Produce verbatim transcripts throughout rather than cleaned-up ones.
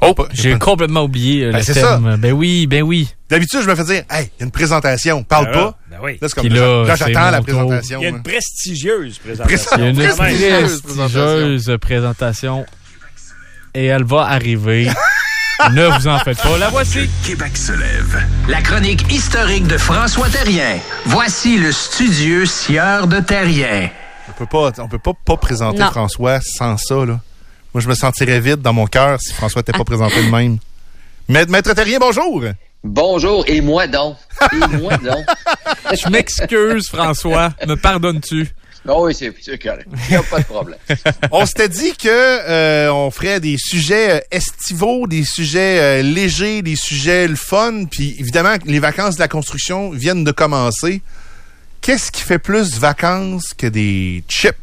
Oh, j'ai complètement oublié euh, ben, le c'est terme. Ça. Ben oui, ben oui. D'habitude, je me fais dire, hey, il y a une présentation, parle ben pas. Ben oui. Là, c'est comme là, là j'attends la présentation. Il y a une prestigieuse présentation. Il y a une prestigieuse présentation. présentation. Et elle va arriver. Ne vous en faites pas. La voici. Le Québec se lève. La chronique historique de François Terrien. Voici le studieux sieur de Terrien. On peut pas, on peut pas, pas présenter non. François sans ça, là. Moi, je me sentirais vide dans mon cœur si François n'était pas présenté de même. Maître, Maître Terrien, bonjour! Bonjour, et moi donc. Et moi donc. Je m'excuse, François. Me pardonnes-tu? Non, oui, c'est, c'est correct. Il n'y a pas de problème. On s'était dit que euh, on ferait des sujets estivaux, des sujets euh, légers, des sujets le fun. Puis évidemment, les vacances de la construction viennent de commencer. Qu'est-ce qui fait plus vacances que des chips?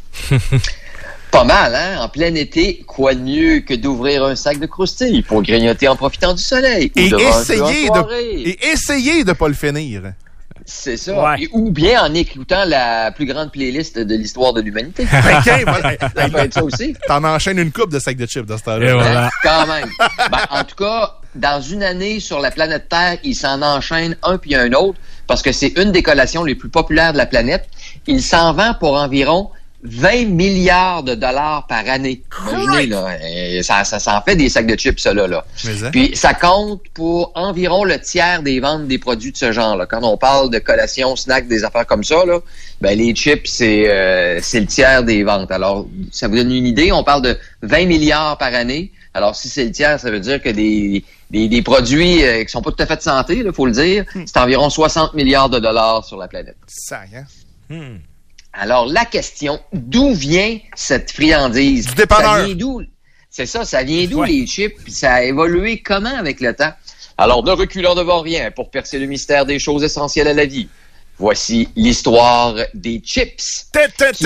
Pas mal, hein? En plein été, quoi de mieux que d'ouvrir un sac de croustilles pour grignoter en profitant du soleil? Et ou essayer de, et essayer de pas le finir. C'est ça. Ouais. Et, ou bien en écoutant la plus grande playlist de l'histoire de l'humanité. Okay, voilà. Ça peut être ça aussi. T'en enchaînes une coupe de sacs de chips dans ce temps-là. Et voilà. Hein? Quand même. Ben, en tout cas, dans une année sur la planète Terre, il s'en enchaîne un puis un autre parce que c'est une des collations les plus populaires de la planète. Il s'en vend pour environ vingt milliards de dollars par année. Imaginez, là, ça, ça s'en fait des sacs de chips, ça, là. là. Mais, Puis ça compte pour environ le tiers des ventes des produits de ce genre-là. Quand on parle de collations, snacks, des affaires comme ça, là, ben les chips, c'est, euh, c'est le tiers des ventes. Alors, ça vous donne une idée, on parle de vingt milliards par année. Alors, si c'est le tiers, ça veut dire que des, des, des produits euh, qui sont pas tout à fait de santé, il faut le dire, c'est environ soixante milliards de dollars sur la planète. Ça, hein? Hmm. Alors, la question, d'où vient cette friandise? Du dépanneur. Ça vient d'où? C'est ça, ça vient d'où Ouais. les chips? Puis ça a évolué comment avec le temps? Alors, ne reculons devant rien pour percer le mystère des choses essentielles à la vie. Voici l'histoire des chips. Qui...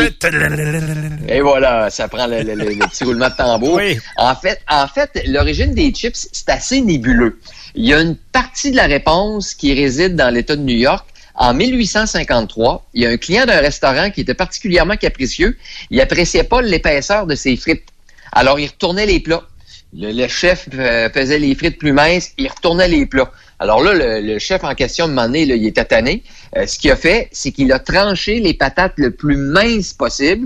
Et voilà, ça prend le, le, le, le petit roulement de tambour. Oui. En fait, en fait, l'origine des chips, c'est assez nébuleux. Il y a une partie de la réponse qui réside dans l'État de New York. En mille huit cent cinquante-trois, il y a un client d'un restaurant qui était particulièrement capricieux. Il appréciait pas l'épaisseur de ses frites. Alors, il retournait les plats. Le, le chef euh, faisait les frites plus minces, il retournait les plats. Alors là, le, le chef en question, de un moment donné, là, il était tanné. Euh, ce qu'il a fait, c'est qu'il a tranché les patates le plus minces possible.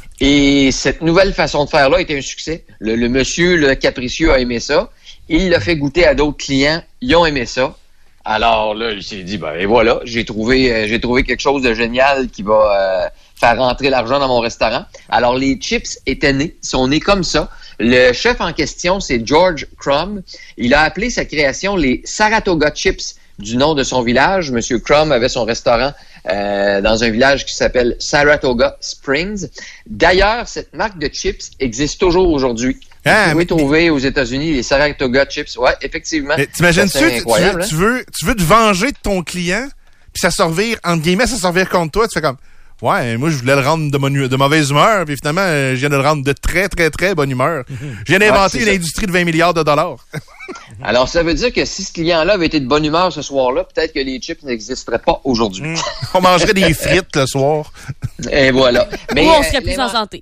Et cette nouvelle façon de faire-là était un succès. Le, le monsieur, le capricieux, a aimé ça. Il l'a fait goûter à d'autres clients. Ils ont aimé ça. Alors là, il s'est dit, ben et voilà, j'ai trouvé, euh, j'ai trouvé quelque chose de génial qui va euh, faire rentrer l'argent dans mon restaurant. Alors les chips étaient nés, sont nés comme ça. Le chef en question, c'est George Crumb. Il a appelé sa création les Saratoga Chips, du nom de son village. Monsieur Crumb avait son restaurant euh, dans un village qui s'appelle Saratoga Springs. D'ailleurs, cette marque de chips existe toujours aujourd'hui. Ah, Vous pouvez mais- trouver aux États-Unis les Saratoga Chips. Ouais, effectivement. Mais t'imagines-tu, Ça, tu, c'est tu, incroyable, veux, hein? tu, veux, tu veux te venger de ton client, puis ça servir, entre guillemets, ça servir contre toi, tu fais comme, ouais, moi, je voulais le rendre de, mon- de mauvaise humeur, puis finalement, euh, je viens de le rendre de très, très, très bonne humeur. Je viens d'inventer Ouais, une c'est ça. industrie de vingt milliards de dollars. Alors, ça veut dire que si ce client-là avait été de bonne humeur ce soir-là, peut-être que les chips n'existeraient pas aujourd'hui. On mangerait des frites le soir. Et voilà. Mais, Ou on euh, serait plus en l'inven- santé.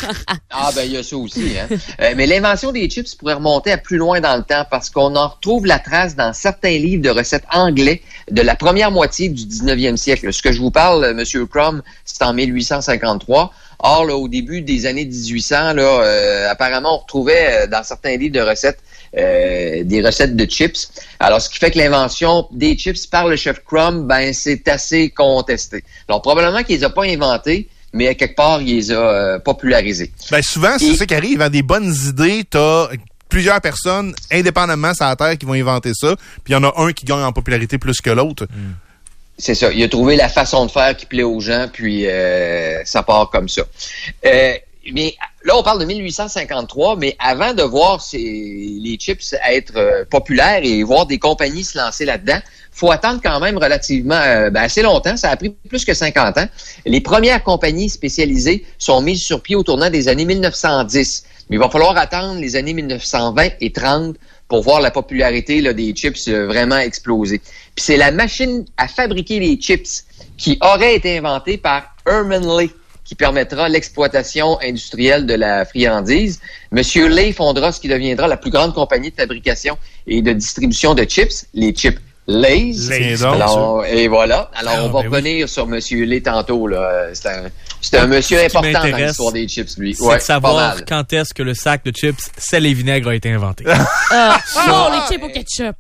Ah, ben, il y a ça aussi, hein. Euh, mais l'invention des chips pourrait remonter à plus loin dans le temps parce qu'on en retrouve la trace dans certains livres de recettes anglais de la première moitié du dix-neuvième siècle. Ce que je vous parle, euh, Monsieur Crumb, c'est en mille huit cent cinquante-trois. Or, là, au début des années dix-huit cents, là, euh, apparemment, on retrouvait euh, dans certains livres de recettes euh, des recettes de chips. Alors, ce qui fait que l'invention des chips par le chef Crumb, ben, c'est assez contesté. Alors, probablement qu'il les a pas inventés, mais à quelque part, il les a euh, popularisés. Ben, souvent, c'est Et- ça qui arrive, hein, des bonnes idées, t'as plusieurs personnes, indépendamment sur la Terre, qui vont inventer ça, puis il y en a un qui gagne en popularité plus que l'autre. C'est ça. Il a trouvé la façon de faire qui plaît aux gens, puis euh, ça part comme ça. Euh, mais là, on parle de mille huit cent cinquante-trois, mais avant de voir ces, les chips être euh, populaires et voir des compagnies se lancer là-dedans, faut attendre quand même relativement euh, ben, assez longtemps. Ça a pris plus que cinquante ans. Les premières compagnies spécialisées sont mises sur pied au tournant des années mille neuf cent dix. Mais il va falloir attendre les années mille neuf cent vingt et trente pour voir la popularité là, des chips euh, vraiment exploser. Puis c'est la machine à fabriquer les chips qui aurait été inventée par Herman Lee. qui permettra l'exploitation industrielle de la friandise. Monsieur Lay fondera ce qui deviendra la plus grande compagnie de fabrication et de distribution de chips, les chips Lay's. Lay's. Alors, et voilà. Alors, Ah, on va ben revenir oui. sur Monsieur Lay tantôt. Là. C'est un, c'est un monsieur important dans l'histoire des chips, lui. C'est ouais, de savoir quand est-ce que le sac de chips sel et vinaigre a été inventé. Ah, non, les chips au ketchup.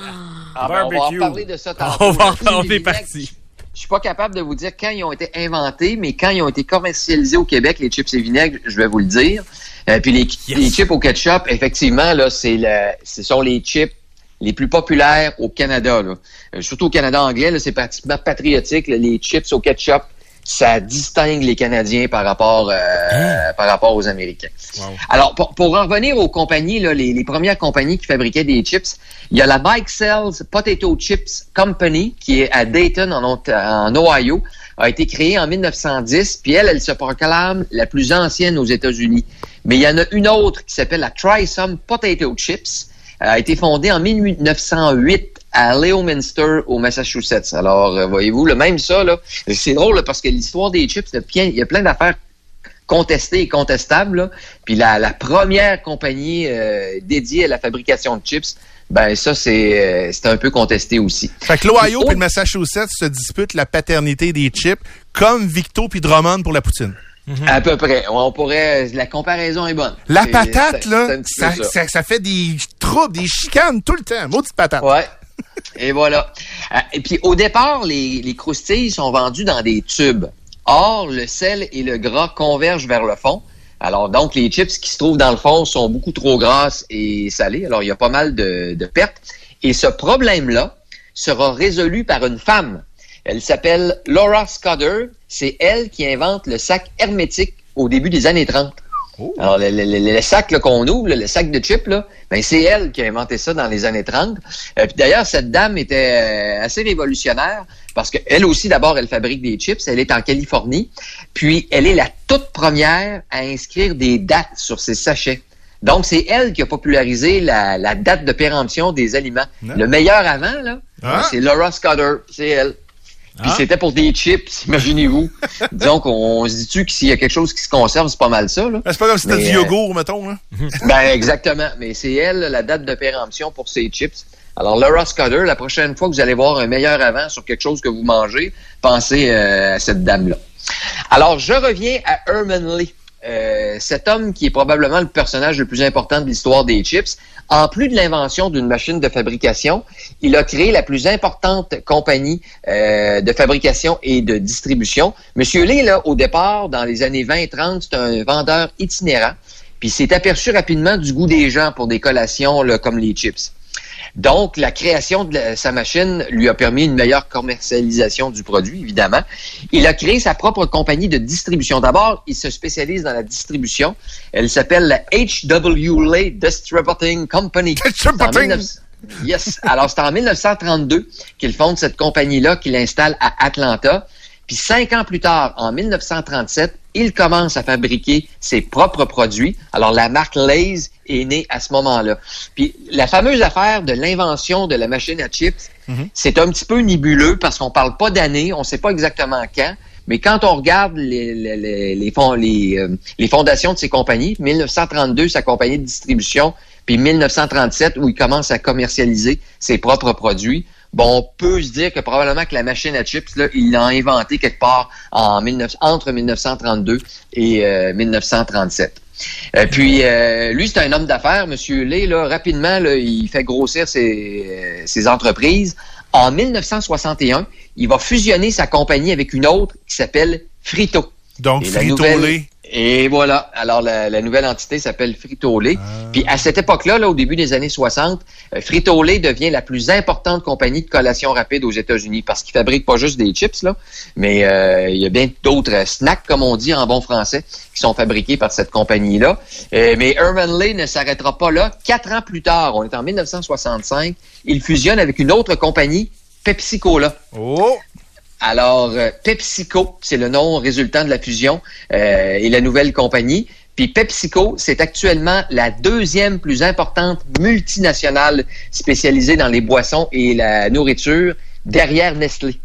Ah, ben, on va en parler de ça tantôt. On va en Les parler vinaigres, parti. Je suis pas capable de vous dire quand ils ont été inventés, mais quand ils ont été commercialisés au Québec, les chips et vinaigres, je vais vous le dire. Euh, puis les, yes. les chips au ketchup, effectivement, là, c'est le, ce sont les chips les plus populaires au Canada. Là. Euh, surtout au Canada anglais, là, c'est pratiquement patriotique. Là, les chips au ketchup, ça distingue les Canadiens par rapport, euh, mmh. par rapport aux Américains. Wow. Alors, pour, pour en revenir aux compagnies, là, les, les premières compagnies qui fabriquaient des chips, il y a la Mike Sells Potato Chips Company, qui est à Dayton, en, en Ohio, a été créée en mille neuf cent dix, puis elle, elle se proclame la plus ancienne aux États-Unis. Mais il y en a une autre qui s'appelle la Trisome Potato Chips, elle a été fondée en mille neuf cent huit à Leominster, au Massachusetts. Alors, euh, voyez-vous, le même ça, là, c'est drôle là, parce que l'histoire des chips, il y a plein d'affaires contestées et contestables. Là. Puis la, la première compagnie euh, dédiée à la fabrication de chips, ben ça, c'est, euh, c'est un peu contesté aussi. Fait que l'Ohio et le Massachusetts se disputent la paternité des chips, comme Victo puis Drummond pour la poutine. Mm-hmm. À peu près. On pourrait. La comparaison est bonne. La c'est, patate, c'est, là, c'est ça, ça. Ça, ça fait des troubles, des chicanes tout le temps. Maudite patate. Ouais. Et voilà. Et puis, au départ, les, les croustilles sont vendues dans des tubes. Or, le sel et le gras convergent vers le fond. Alors, donc, les chips qui se trouvent dans le fond sont beaucoup trop grasses et salées. Alors, il y a pas mal de, de pertes. Et ce problème-là sera résolu par une femme. Elle s'appelle Laura Scudder. C'est elle qui invente le sac hermétique au début des années trente. Oh. Alors, le, le, le, le sac là, qu'on ouvre, là, le sac de chips, là, ben, c'est elle qui a inventé ça dans les années trente. Euh, puis d'ailleurs, cette dame était euh, assez révolutionnaire parce qu'elle aussi, d'abord, elle fabrique des chips. Elle est en Californie. Puis, elle est la toute première à inscrire des dates sur ses sachets. Donc, c'est elle qui a popularisé la, la date de péremption des aliments. Ah. Le meilleur avant, là, ah. c'est Laura Scudder. C'est elle. Puis ah. c'était pour des chips, imaginez-vous. Disons qu'on se dit-tu que s'il y a quelque chose qui se conserve, c'est pas mal ça. Là. C'est pas comme si c'était du yogourt, mettons. Là. Ben exactement. Mais c'est elle, la date de péremption pour ces chips. Alors, Laura Scudder, la prochaine fois que vous allez voir un meilleur avant sur quelque chose que vous mangez, pensez euh, à cette dame-là. Alors, je reviens à Herman Lee. Euh, cet homme qui est probablement le personnage le plus important de l'histoire des chips, en plus de l'invention d'une machine de fabrication, il a créé la plus importante compagnie euh, de fabrication et de distribution. Monsieur Lee, là, au départ, dans les années vingt trente, c'est un vendeur itinérant, puis il s'est aperçu rapidement du goût des gens pour des collations là, comme les chips. Donc, la création de la, sa machine lui a permis une meilleure commercialisation du produit, évidemment. Il a créé sa propre compagnie de distribution. D'abord, il se spécialise dans la distribution. Elle s'appelle la H W Lay Distributing Company. Distributing! Yes. Alors, c'est en mille neuf cent trente-deux qu'il fonde cette compagnie-là, qu'il installe à Atlanta. Puis cinq ans plus tard, en mille neuf cent trente-sept, il commence à fabriquer ses propres produits. Alors, la marque Lay's est née à ce moment-là. Puis la fameuse affaire de l'invention de la machine à chips, mm-hmm. c'est un petit peu nébuleux parce qu'on parle pas d'année, on sait pas exactement quand. Mais quand on regarde les, les, les, les, fond, les, euh, les fondations de ces compagnies, mille neuf cent trente-deux, sa compagnie de distribution, puis mille neuf cent trente-sept, où il commence à commercialiser ses propres produits, bon, on peut se dire que probablement que la machine à chips, là, il l'a inventée quelque part en mille neuf cents, entre mille neuf cent trente-deux et euh, mille neuf cent trente-sept. Euh, puis, euh, lui, c'est un homme d'affaires, Monsieur Lay, là, rapidement, là, il fait grossir ses, euh, ses entreprises. En mille neuf cent soixante et un, il va fusionner sa compagnie avec une autre qui s'appelle Frito. Donc, Frito-Lay. Et voilà. Alors, la, la nouvelle entité s'appelle Frito-Lay. Ah. Puis, à cette époque-là, là, au début des années soixante, euh, Frito-Lay devient la plus importante compagnie de collation rapide aux États-Unis parce qu'ils fabriquent pas juste des chips, là, mais euh, il y a bien d'autres euh, snacks, comme on dit en bon français, qui sont fabriqués par cette compagnie-là. Euh, mais Herman Lee ne s'arrêtera pas là. Quatre ans plus tard, on est en mille neuf cent soixante-cinq, il fusionne avec une autre compagnie, Pepsi-Cola. Oh! Alors, euh, PepsiCo, c'est le nom résultant de la fusion euh, et la nouvelle compagnie. Puis PepsiCo, c'est actuellement la deuxième plus importante multinationale spécialisée dans les boissons et la nourriture derrière Nestlé.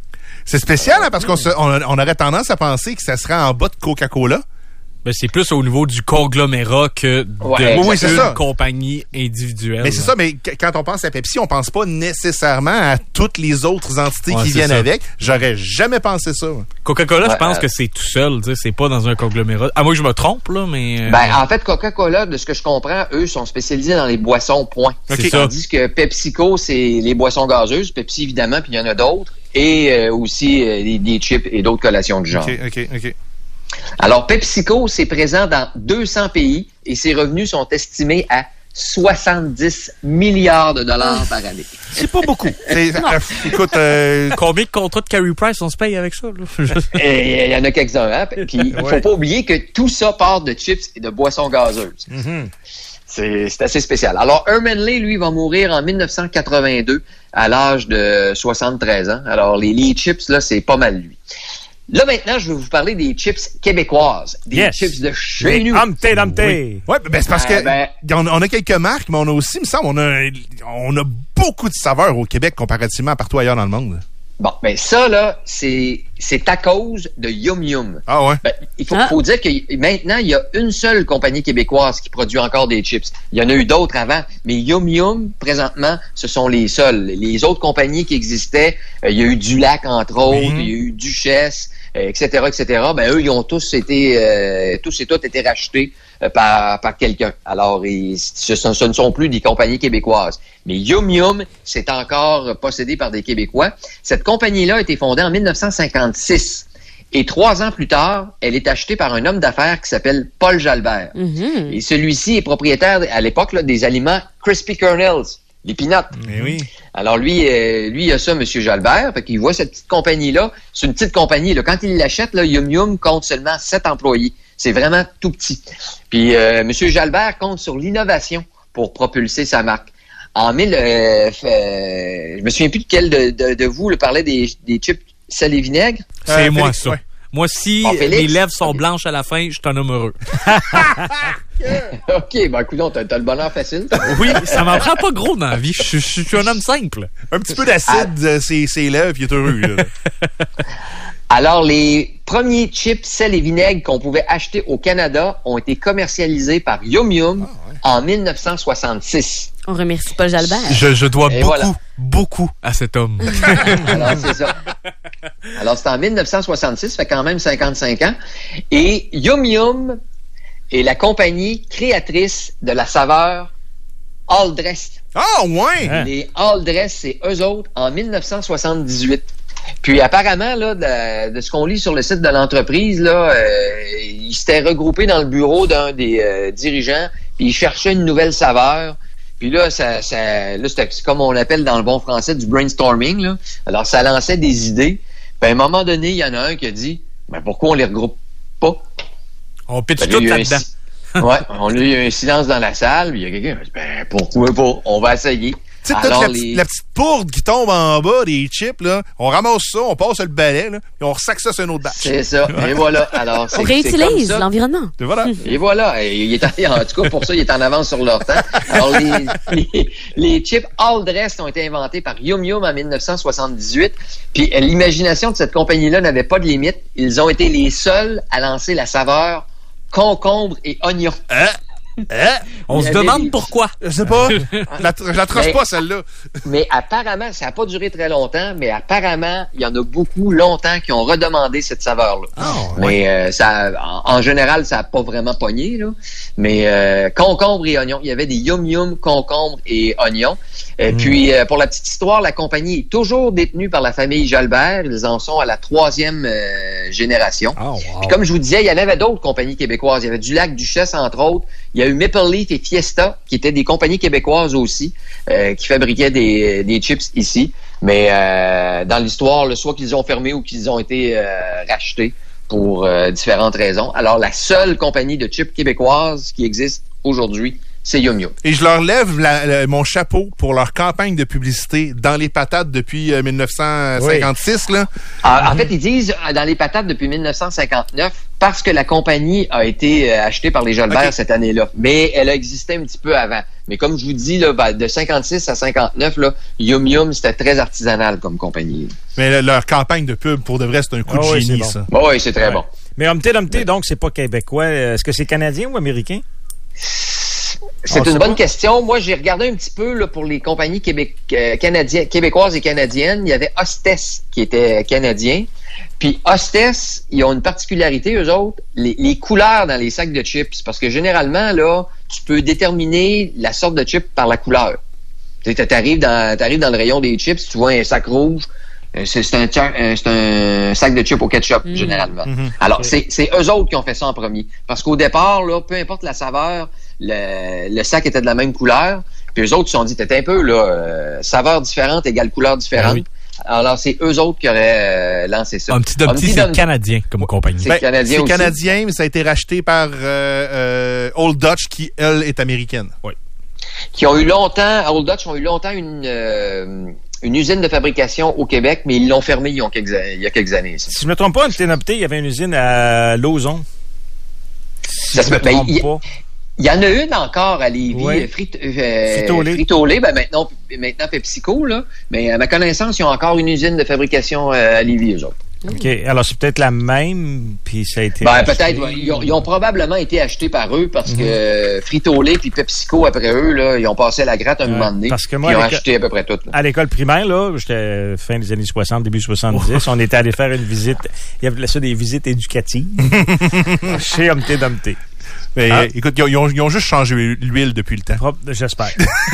C'est spécial, hein, parce qu'on se, on, on aurait tendance à penser que ça serait en bas de Coca-Cola. Ben, c'est plus au niveau du conglomérat que de Ouais, oui, c'est une ça. compagnie individuelle. Mais c'est ça, mais qu- quand on pense à Pepsi, on pense pas nécessairement à toutes les autres entités Ouais, qui c'est viennent ça. avec. J'aurais jamais pensé ça. Coca-Cola, Ouais, je pense euh, que c'est tout seul, tu sais, c'est pas dans un conglomérat. À moins que je me trompe, là, mais... euh, Ben, en fait, Coca-Cola, de ce que je comprends, eux sont spécialisés dans les boissons, point. C'est ça. Tandis que PepsiCo, c'est les boissons gazeuses. Pepsi, évidemment, puis il y en a d'autres. Et euh, aussi euh, des, des chips et d'autres collations du genre. OK, OK, OK. Alors, PepsiCo, c'est présent dans deux cents pays et ses revenus sont estimés à soixante-dix milliards de dollars par année. C'est pas beaucoup. C'est- euh, écoute, euh, Combien de contrats de Carey Price on se paye avec ça, là? Et il y en a quelques-uns. Hein? Puis, il faut Ouais. pas oublier que tout ça part de chips et de boissons gazeuses. Mhm. C'est c'est assez spécial. Alors, Herman Lee, lui, va mourir en mille neuf cent quatre-vingt-deux à l'âge de soixante-treize ans. Alors, les, les chips, là, c'est pas mal lui. Là, maintenant, je vais vous parler des chips québécoises. Des Yes. chips de chez nous. Amte, damte. ouais, ben, c'est parce Ah, que ben- on, on a quelques marques, mais on a aussi, il me semble, on a, on a beaucoup de saveurs au Québec comparativement à partout ailleurs dans le monde. Bon, ben ça, là, c'est c'est à cause de Yum Yum. Ah ouais? Ben, il faut, Ah. faut dire que y- maintenant, il y a une seule compagnie québécoise qui produit encore des chips. Il y en a eu d'autres avant, mais Yum Yum, présentement, ce sont les seuls. Les autres compagnies qui existaient, euh, il y a eu Dulac, entre autres, Mhm. il y a eu Duchesse, euh, et cetera, et cetera. Ben, eux, ils ont tous été, euh, tous et toutes été rachetés euh, par, par quelqu'un. Alors, ils- ce, ce- ce ne sont plus des compagnies québécoises. Mais Yum Yum, c'est encore possédé par des Québécois. Cette compagnie-là a été fondée en mille neuf cent cinquante-six. Et trois ans plus tard, elle est achetée par un homme d'affaires qui s'appelle Paul Jalbert. Mhm. Et celui-ci est propriétaire, à l'époque, là, des aliments Crispy Kernels, les peanuts. Mais oui. Alors lui, euh, lui, il a ça, M. Jalbert, fait qu'il voit cette petite compagnie-là. C'est une petite compagnie. Là. Quand il l'achète, là, Yum Yum compte seulement sept employés. C'est vraiment tout petit. Puis euh, M. Jalbert compte sur l'innovation pour propulser sa marque. En mille, euh, euh, je me souviens plus de quel de, de, de vous le parlait des, des chips sel et vinaigre. C'est Euh, moi, Félix, ça. ouais. Moi, si Ah, Félix? mes lèvres sont blanches à la fin, je suis un homme heureux. OK, ben écoute, t'as, t'as le bonheur facile. Oui, ça m'en prend pas gros dans la vie. Je, je- je suis un homme simple. Un petit peu d'acide, euh, c'est c'est lèvres, puis il est heureux. Là. Alors, les premiers chips sel et vinaigre qu'on pouvait acheter au Canada ont été commercialisés par Yum Yum en mille neuf cent soixante-six. On remercie Paul Jalbert. Je, je dois Et beaucoup, voilà. beaucoup à cet homme. Alors, c'est ça. Alors, c'est en mille neuf cent soixante-six, ça fait quand même cinquante-cinq ans. Et Yum Yum est la compagnie créatrice de la saveur All Dressed. Ah ouais! Hein? Les All Dressed, c'est eux autres en mille neuf cent soixante-dix-huit. Puis apparemment, là, de, de ce qu'on lit sur le site de l'entreprise, là, euh, ils s'étaient regroupés dans le bureau d'un des euh, dirigeants, puis ils cherchaient une nouvelle saveur. Puis là, ça, ça, là c'était c'est comme on appelle dans le bon français du brainstorming. Là. Alors, ça lançait des idées. Puis à un moment donné, il y en a un qui a dit, ben pourquoi on les regroupe pas? On pitch Ben, tout il y a eu un là-dedans. si- Ouais, on a eu un silence dans la salle, puis il y a quelqu'un qui a dit, ben pourquoi pas? On va essayer. Tu sais, toute Alors, la, les- petite- la petite pourde qui tombe en bas des chips, là, on ramasse ça, on passe le balai, là, puis on ressac ça sur un autre batch. C'est ça. Et voilà. Alors, c'est, On c'est comme réutilise ça. l'environnement. Et voilà. Et voilà. Et il est en, en tout cas, pour ça, il est en avance sur leur temps. Alors, les, les, les chips All Dressed ont été inventés par Yum Yum en mille neuf cent soixante-dix-huit. Puis, euh, l'imagination de cette compagnie-là n'avait pas de limite. Ils ont été les seuls à lancer la saveur concombre et oignon. On Il y se avait demande des- pourquoi. Je sais pas. la, je la trosse Mais- pas, celle-là. Mais apparemment, ça n'a pas duré très longtemps, mais apparemment, il y en a beaucoup longtemps qui ont redemandé cette saveur-là. Mais euh, ça, en, en général, ça n'a pas vraiment pogné, là. Mais euh, concombre et oignon, il y avait des Yum Yum, concombre et oignon. Et puis, euh, pour la petite histoire, la compagnie est toujours détenue par la famille Jalbert. Ils en sont à la troisième euh, génération. Oh, wow. Puis comme je vous disais, il y en avait d'autres compagnies québécoises. Il y avait Dulac, Duchesse, entre autres. Il y a eu Maple Leaf et Fiesta, qui étaient des compagnies québécoises aussi, euh, qui fabriquaient des, des chips ici. Mais euh, dans l'histoire, là, soit qu'ils ont fermé ou qu'ils ont été euh, rachetés pour euh, différentes raisons. Alors, la seule compagnie de chips québécoise qui existe aujourd'hui, c'est Yum Yum. Et je leur lève la- la- mon chapeau pour leur campagne de publicité dans les patates depuis euh, mille neuf cent cinquante-six. Là. En, en fait, ils disent euh, dans les patates depuis mille neuf cent cinquante-neuf parce que la compagnie a été euh, achetée par les Jolbert Okay. cette année-là. Mais elle a existé un petit peu avant. Mais comme je vous dis, là, ben, de cinquante-six à cinquante-neuf, là, Yum Yum, c'était très artisanal comme compagnie. Mais le- leur campagne de pub, pour de vrai, c'est un coup Ah de oui, génie, c'est bon. ça. Bon, oui, c'est très Ouais. bon. Mais Humpty Dumpty, donc, c'est pas québécois. Est-ce que c'est canadien ou américain? C'est On une sait bonne pas. question. Moi, j'ai regardé un petit peu là, pour les compagnies québé- euh, canadiennes, québécoises et canadiennes. Il y avait Hostess qui était canadien. Puis Hostess, ils ont une particularité, eux autres, les, les couleurs dans les sacs de chips. Parce que généralement, là, tu peux déterminer la sorte de chip par la couleur. Tu arrives dans, t'arrives dans le rayon des chips, tu vois un sac rouge, euh, c'est c'est un, cha- euh, c'est un sac de chips au ketchup, Mm. généralement. Mhm. Alors, Ok. c'est c'est eux autres qui ont fait ça en premier. Parce qu'au départ, là, peu importe la saveur, le, le sac était de la même couleur. Puis eux autres se sont dit, t'es un peu, là, euh, saveur différente égale couleur différente. Ah oui. Alors, c'est eux autres qui auraient euh, lancé ça. Humpty Dumpty, Humpty c'est Dumpty. canadien comme compagnie. C'est Ben, canadien c'est aussi. canadien, mais ça a été racheté par euh, euh, Old Dutch, qui, elle, est américaine. Qui ont eu longtemps, Old Dutch ont eu longtemps une, euh, une usine de fabrication au Québec, mais ils l'ont fermée il y a quelques, il y a quelques années. Ça. Si je me trompe pas, Humpty Dumpty, il y avait une usine à Lauson. Si Ça je se me peut- ben, trompe il- pas. Il y en a une encore à Lévis, Oui. euh, Frit- euh, Frito-Lay. Frito-Lay, ben maintenant, maintenant PepsiCo, là. Mais à ma connaissance, ils ont encore une usine de fabrication euh, à Lévis, eux autres. OK. Alors, c'est peut-être la même, puis ça a été... Ben, racheté. peut-être, ouais. ils, ont, ils ont probablement été achetés par eux parce que euh, Frito-Lay puis PepsiCo, après eux, là, ils ont passé la gratte un Ouais, moment donné. parce que moi, puis ils ont avec- acheté à peu près tout. Là. À l'école primaire, là, j'étais fin des années soixante, début soixante-dix, on était allé faire une visite. Il y avait ça des visites éducatives chez Humpty Dumpty. Mais Ah. euh, écoute, ils ont, ils ont- ils ont juste changé l'huile depuis le temps. Propre, j'espère.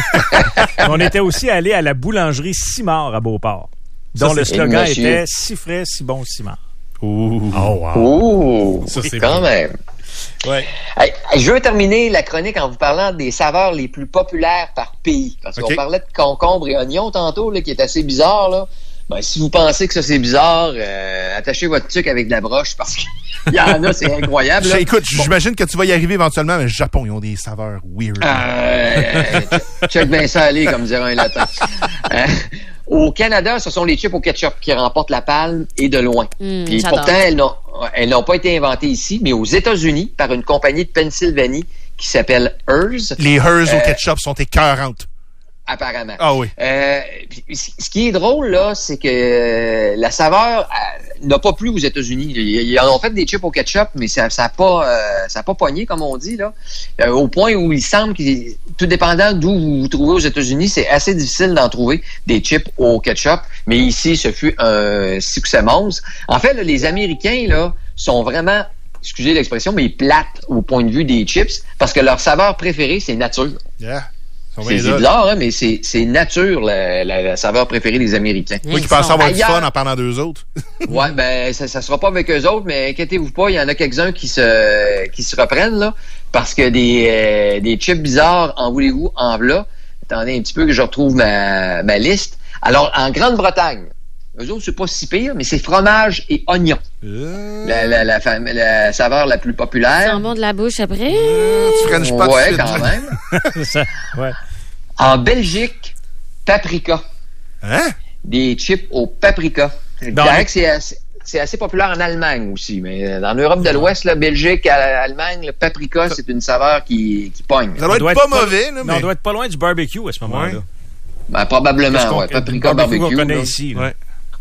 On était aussi allé à la boulangerie Simard à Beauport, dont Ça, le c'est- slogan Eh, monsieur. était « Si frais, si bon Simard Ouh. Oh, wow. Oh, Ça, c'est quand vrai. même. ». Ouais. Hey, hey, je veux terminer la chronique en vous parlant des saveurs les plus populaires par pays. Parce qu'on OK. parlait de concombre et oignon tantôt, là, qui est assez bizarre. Là. Ben, si vous pensez que ça c'est bizarre, euh, attachez votre tuque avec de la broche parce qu'il y en a, c'est incroyable. là. Écoute, j'imagine que tu vas y arriver éventuellement, mais le Japon, ils ont des saveurs weird. Euh, check bien ça aller, comme dirait un latin. Euh, au Canada, ce sont les chips au ketchup qui remportent la palme et de loin. Mmh, Puis j'adore. pourtant, elles n'ont, elles n'ont pas été inventées ici, mais aux États-Unis, par une compagnie de Pennsylvanie qui s'appelle Hearst, Les Hearst au euh, ketchup sont écœurantes. apparemment. Ah oui. Euh, puis, c- ce qui est drôle, là, c'est que euh, la saveur euh, n'a pas plu aux États-Unis. Ils, ils en ont fait des chips au ketchup, mais ça n'a ça a pas, euh, ça a pas pogné, comme on dit, là. Euh, au point où il semble que, tout dépendant d'où vous vous trouvez aux États-Unis, c'est assez difficile d'en trouver des chips au ketchup. Mais ici, ce fut un succès monstre. En fait, là, les Américains, là, sont vraiment, excusez l'expression, mais ils platent au point de vue des chips parce que leur saveur préférée, c'est nature. Yeah. Ils sont C'est bien c'est là. bizarre, hein, mais c'est c'est nature, la, la, la saveur préférée des Américains. Moi qui Ils pensais sont avoir du ailleurs. fun en parlant d'eux autres. Ouais, ben ça, ça sera pas avec eux autres, mais inquiétez-vous pas, il y en a quelques-uns qui se qui se reprennent là, parce que des euh, des chips bizarres, en voulez-vous, en v'là. Attendez un petit peu que je retrouve ma ma liste. Alors en Grande-Bretagne, eux autres c'est pas si pire, mais c'est fromage et oignon, Euh, la la la, fam- la saveur la plus Ça populaire. en bon de la bouche après. tu frenches pas tout de Ouais, suite. quand même. Ça, ouais. En Belgique, paprika. Hein? Des chips au paprika. Je Dans dirais les- que c'est assez, c'est assez populaire en Allemagne aussi, mais en Europe de l'Ouest, la Belgique, à- Allemagne, le paprika, c'est une saveur qui, qui pogne. Ça doit doit être être pas pas- mauvais, là, Non, mais... on doit être pas loin du barbecue à ce moment-là. Ouais. Ben, probablement, Qu'est-ce qu'on- ouais. Paprika, le barbecue. qu'on connaît là. ici. là. Ouais.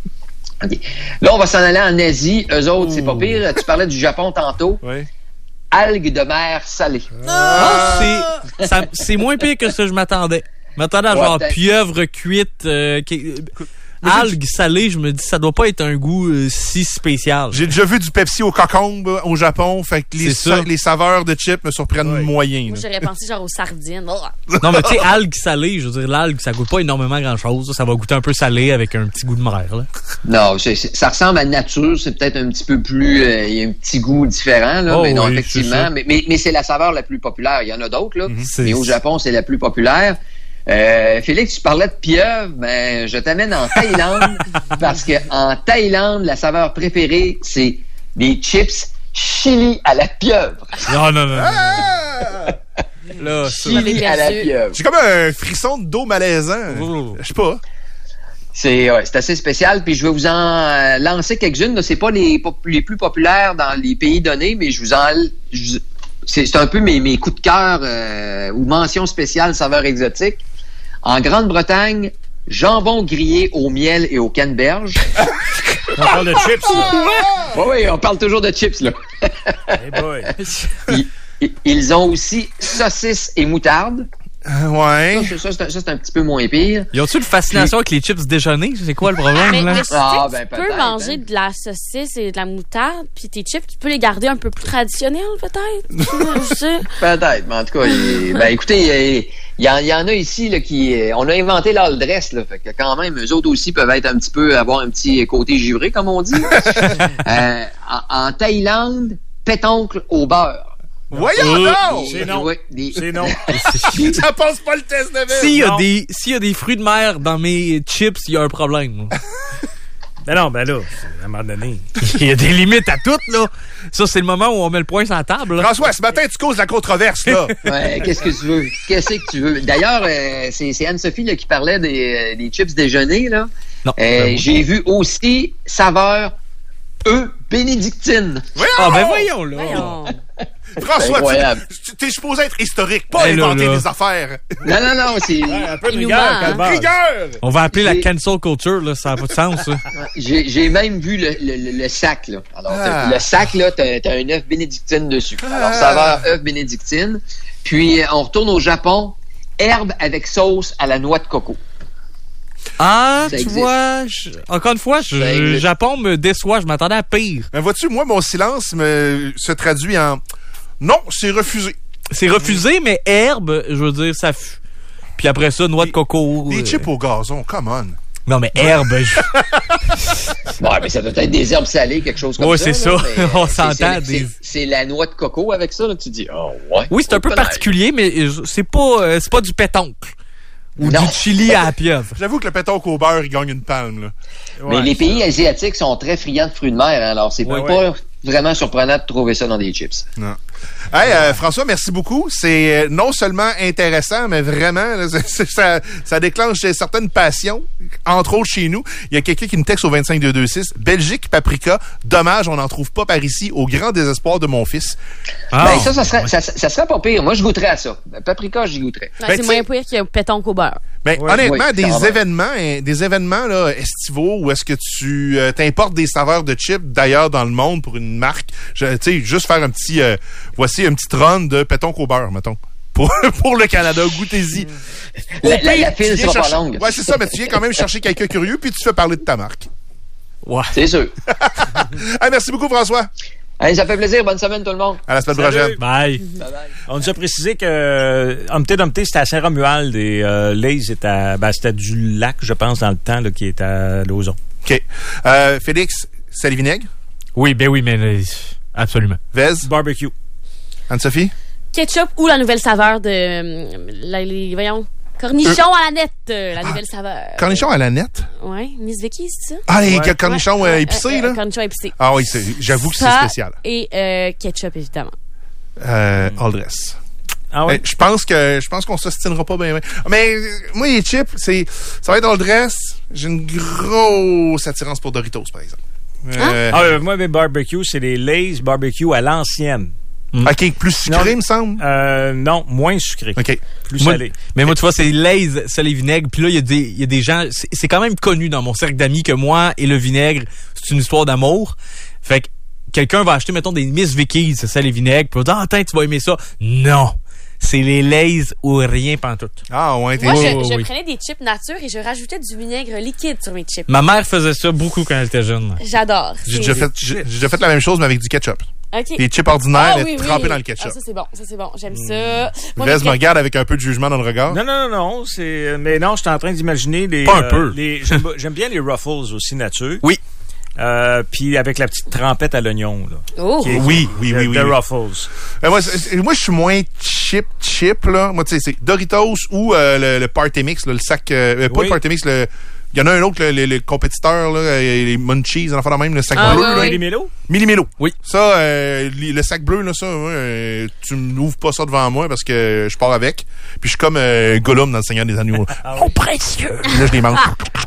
OK. Là, on va s'en aller en Asie. Eux autres, c'est pas Ouh. pire. Tu parlais du Japon tantôt. Ouais. Algues de mer salées. Ah, c'est, ça- c'est moins pire que ce que je m'attendais. Je m'attendais à Ouais, genre peut-être. pieuvre cuite, euh, qui- algues salées, je me dis ça doit pas être un goût euh, si spécial. J'ai déjà vu du Pepsi au cocombe au Japon, fait que les, C'est ça. sa- les saveurs de chips me surprennent Ouais. moyen. Moi, là. j'aurais pensé genre aux sardines. Oh. Non, mais tu sais, algues salées, je veux dire, l'algue, ça goûte pas énormément grand-chose. Ça va goûter un peu salé avec un petit goût de mer, là. Non, c'est- c'est- ça ressemble à nature. C'est peut-être un petit peu plus... euh, Il y a un petit goût différent, là. Oh mais non, oui, c'est effectivement. ça. Mais, mais, mais c'est la saveur la plus populaire. Il y en a d'autres, là. C'est- Mais au Japon, c'est la plus populaire. Euh, Félix, tu parlais de pieuvre, ben, je t'amène en Thaïlande parce que en Thaïlande, la saveur préférée, c'est des chips chili à la pieuvre. Non, non, non. non. Ah! Là, ça. Chili à la perdu. pieuvre. J'ai comme un frisson de dos malaisant. Oh. Je sais pas. C'est, ouais, c'est assez spécial. Puis je vais vous en euh, lancer quelques-unes. Là. C'est pas les, pop- les plus populaires dans les pays donnés, mais je vous en... je- c'est, c'est un peu mes, mes coups de cœur euh, ou mentions spéciales saveurs exotiques. En Grande-Bretagne, jambon grillé au miel et au canneberge. On parle de chips, là. Oui, oui, on parle toujours de chips, là. Hey boy. Ils, ils ont aussi saucisses et moutarde. Euh, ouais. Ça, ça, c'est un, ça, c'est un petit peu moins pire. Ils ont-tu une fascination avec les chips déjeuner? C'est quoi le problème, Mais, là? mais tu sais Ah, que ben, tu peux peut-être, manger hein. de la saucisse et de la moutarde, puis tes chips, tu peux les garder un peu plus traditionnels, peut-être. Je sais. Peut-être, mais en tout cas, il- ben, écoutez, il y, en, il y en a ici là, qui... On a inventé l'all dress, là, fait que quand même, eux autres aussi peuvent être un petit peu... avoir un petit côté givré, comme on dit. euh, en, en Thaïlande, pétoncle au beurre. Voyons Euh, donc! C'est non. Ouais, des- C'est non. Ça passe pas le test de S'il y, a Non. des, s'il y a des fruits de mer dans mes chips, il y a un problème. Ben non, ben là, à un moment donné. Il y a des limites à tout, là. Ça, c'est le moment où on met le point sur la table, là. François, ce matin, tu causes la controverse, là. Ouais, qu'est-ce que tu veux? Qu'est-ce que tu veux? D'ailleurs, euh, c'est, c'est Anne-Sophie là, qui parlait des, euh, des chips déjeuner. Là. Non. Euh, j'ai vu aussi saveur eux bénédictine. Ah, ben voyons, là. Voyons. François, Incroyable. tu, t'es supposé être historique, pas Hey, là, inventer là. des affaires. Non, non, non, c'est. Un peu de Il nous rigueur, ment, Calvaire. Rigueur! On va appeler la J'ai- cancel culture, là. Ça n'a pas de sens, ça. J'ai, j'ai même vu le, le, le- le sac, là. Alors, t'as- Ah. le sac, là, t'as, t'as un œuf bénédictine dessus. Alors, Ah. saveur œuf bénédictine. Puis, euh, on retourne au Japon. Herbe avec sauce à la noix de coco. Ah, Ça tu existe. vois, je- encore une fois, je- Ça existe. Japon me déçoit. Je m'attendais à pire. Mais vois-tu, moi, mon silence me, se traduit en non, c'est refusé. C'est refusé, mais herbe, je veux dire, ça fut. Puis après ça, noix de coco. Des euh, chips au gazon, come on. Non, mais herbe, je- Ouais, mais ça doit être des herbes salées, quelque chose comme Ouais, ça. c'est là, ça. mais, On c'est- s'entend, c'est- des- C'est, c'est la noix de coco avec ça, là, que tu dis, oh, ouais. Oui, c'est un peu Oh, peut-être. particulier, mais euh, c'est pas, euh, c'est pas du pétoncle. Ou Non. du chili à la pieuvre. J'avoue que le pétoncle au beurre, il gagne une palme, là. Mais Ouais, les ça. pays asiatiques sont très friands de fruits de mer, hein, alors c'est Ouais, pas vraiment surprenant de trouver ça dans des chips. Non. Hey, euh, François, merci beaucoup. C'est euh, non seulement intéressant, mais vraiment, là, c'est- c'est- ça, ça déclenche certaines passions, entre autres chez nous. Il y a quelqu'un qui nous texte au vingt-cinq deux deux six. Belgique, paprika. Dommage, on n'en trouve pas par ici, au grand désespoir de mon fils. Ah, Ben, ça, ça serait, ça, ça serait pas pire. Moi, je goûterais à ça. Paprika, j'y goûterais. Non, Ben, c'est tu moins sais- pire qu'il y a pétoncle au beurre. Ben, Ouais. honnêtement, Oui, des quand même. événements, hein, des événements là, estivaux où est-ce que tu euh, t'importes des saveurs de chips d'ailleurs dans le monde pour une marque, je- tu sais, juste faire un petit, euh, voici un petit run de pétoncle au beurre, mettons. Pour, pour le Canada, goûtez-y. Au La- la- pire, la file tu viens sera pas chercher- longue. Ouais, c'est ça, mais tu viens quand même chercher quelqu'un curieux puis tu fais parler de ta marque. ouais. C'est sûr. Hey, merci beaucoup, François. Hey, ça fait plaisir. Bonne semaine, tout le monde. À la semaine Salut. prochaine. Bye. Bye bye. On nous a précisé que euh, Humpty Dumpty, c'était à Saint-Romuald et euh, Lay's était à, ben, c'était du lac, je pense, dans le temps, là, qui est à Lauson. OK. Euh, Félix, sel et vinaigre. Oui, ben oui, mais euh, absolument. Vez, Barbecue. Anne-Sophie. Ketchup ou la nouvelle saveur de... euh, la- les, voyons, cornichons à la nette, euh, la nouvelle saveur. Cornichon à la nette. Ouais, Miss Vicky, c'est ça? Ah, les Ouais. cornichons euh, Ouais, épicés, euh, euh, là. Cornichons épicés. Ah oui, c'est- j'avoue que c'est Ça spécial. Et euh, ketchup, évidemment. Euh, all dress. Ah oui? Eh, Je pense que je pense qu'on s'ostinera pas bien. Mais euh, moi les chips, c'est ça va être all dress. J'ai une grosse attirance pour Doritos par exemple. Euh, Ah, euh, moi, mes barbecues, c'est les Lay's barbecue à l'ancienne. OK, plus sucré Non. me semble. Euh, non, moins sucré. OK. Plus Moi- salé. Mais moi, tu vois, c'est Lay's, sel et vinaigre. Puis là, il y a des, il y a des gens... C'est c'est quand même connu dans mon cercle d'amis que moi et le vinaigre, c'est une histoire d'amour. Fait que quelqu'un va acheter, mettons, des Miss Vicky's, sel et vinaigre. Puis on va dire, ah, attends, tu vas aimer ça. Non! C'est les Lay's ou rien pantoute. Ah ouais, t'es Moi, Oui, je, oui, je oui. prenais des chips nature et je rajoutais du vinaigre liquide sur mes chips. Ma mère faisait ça beaucoup quand elle était jeune. J'adore. j'ai C'est- déjà fait j'ai j'ai déjà fait la même chose mais avec du ketchup. OK. Des chips ordinaires Ah, mais oui, oui. trempés dans le Ah, ketchup. ça, c'est bon. Ça, c'est bon. J'aime ça. Moi, Vez mes me regarde avec un peu de jugement dans le regard. Non, non, non, non. C'est, mais non, j'étais en train d'imaginer les. Pas un peu. les- j'aime, j'aime bien les Ruffles aussi, nature. Oui. Euh, puis avec la petite trempette à l'oignon, là. Oh! Qui est- Oui, oui, de- oui, oui, de oui. Ruffles. Euh, moi, c'est- moi, je suis moins chip, chip, là. Moi, tu sais, c'est Doritos ou euh, le, le Party Mix, là, le sac... Euh, pas Oui. le Party Mix, le... Il y en a un autre, le, le, le compétiteur, là, euh, les Munchies, en fait la même, le sac Ah, bleu. oui, là. oui. Les mélos? Millimélo. Oui. Ça, euh, li- le sac bleu, là, ça, ouais, euh, tu m'ouvres pas ça devant moi parce que je pars avec. Puis je suis comme euh, Gollum dans Le Seigneur des Anneaux. Ah Mon précieux! Là, je les mange.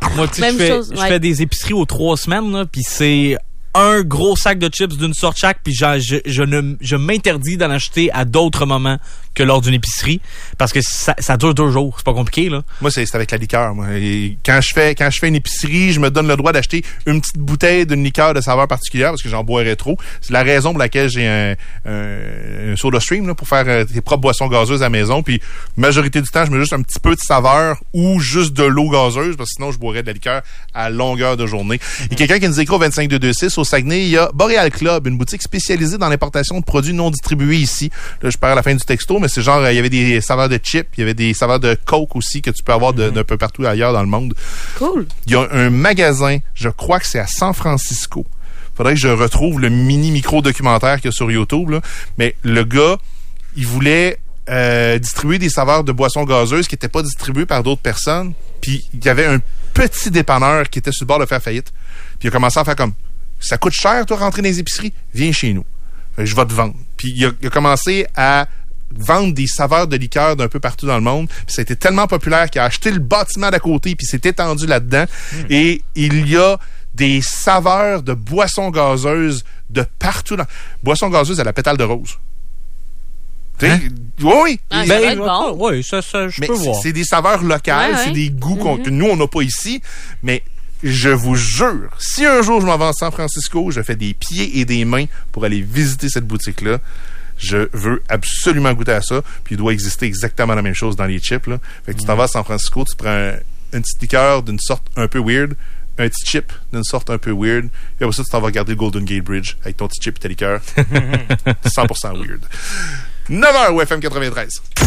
Moi, tu sais, Même je fais, chose, je ouais. fais des épiceries aux trois semaines, là, puis c'est un gros sac de chips d'une sorte chaque, puis je, je, je, ne, je m'interdis d'en acheter à d'autres moments que lors d'une épicerie, parce que ça, ça dure deux jours. C'est pas compliqué, là. Moi, c'est, c'est avec la liqueur. Moi. Et quand je fais quand je fais une épicerie, je me donne le droit d'acheter une petite bouteille d'une liqueur de saveur particulière parce que j'en boirais trop. C'est la raison pour laquelle j'ai un, un, un soda stream là, pour faire euh, tes propres boissons gazeuses à la maison. Puis, majorité du temps, je mets juste un petit peu de saveur ou juste de l'eau gazeuse parce que sinon, je boirais de la liqueur à longueur de journée. Et quelqu'un qui nous écrit au vingt-cinq deux deux six au Saguenay, il y a Boreal Club, une boutique spécialisée dans l'importation de produits non distribués ici. Là, je perds la fin du texto, mais c'est genre, euh, il y avait des saveurs de chips, il y avait des saveurs de Coke aussi que tu peux avoir de, d'un peu partout ailleurs dans le monde. Cool. Il y a un magasin, je crois que c'est à San Francisco. Faudrait que je retrouve le mini micro-documentaire qu'il y a sur YouTube, là. Mais le gars, il voulait euh, distribuer des saveurs de boissons gazeuses qui n'étaient pas distribuées par d'autres personnes. Puis il y avait un petit dépanneur qui était sur le bord de faire faillite. Puis il a commencé à faire comme, ça coûte cher, toi, rentrer dans les épiceries? Viens chez nous. Fait que je vais te vendre. Puis il a, il a commencé à vendre des saveurs de liqueur d'un peu partout dans le monde. Puis ça a été tellement populaire qu'il a acheté le bâtiment d'à côté puis s'est étendu là-dedans. Mmh. Et il y a des saveurs de boissons gazeuses de partout. Dans... Boissons gazeuses à la pétale de rose. Tu sais? Hein? Oui, oui. Ah, Ben, ça va être bon. Oui, ça, ça je mais peux c'est, voir. c'est des saveurs locales, Ouais, ouais. c'est des goûts qu'on, Mm-hmm. que nous, on n'a pas ici. Mais je vous jure, si un jour je m'en vais à San Francisco, je fais des pieds et des mains pour aller visiter cette boutique-là. Je veux absolument goûter à ça. Puis il doit exister exactement la même chose dans les chips. Là. Fait que tu t'en vas à San Francisco, tu prends un, une petite liqueur d'une sorte un peu weird, un petit chip d'une sorte un peu weird, et après ça, tu t'en vas regarder le Golden Gate Bridge avec ton petit chip et ta liqueur. cent pour cent weird. neuf heures au F M quatre-vingt-treize.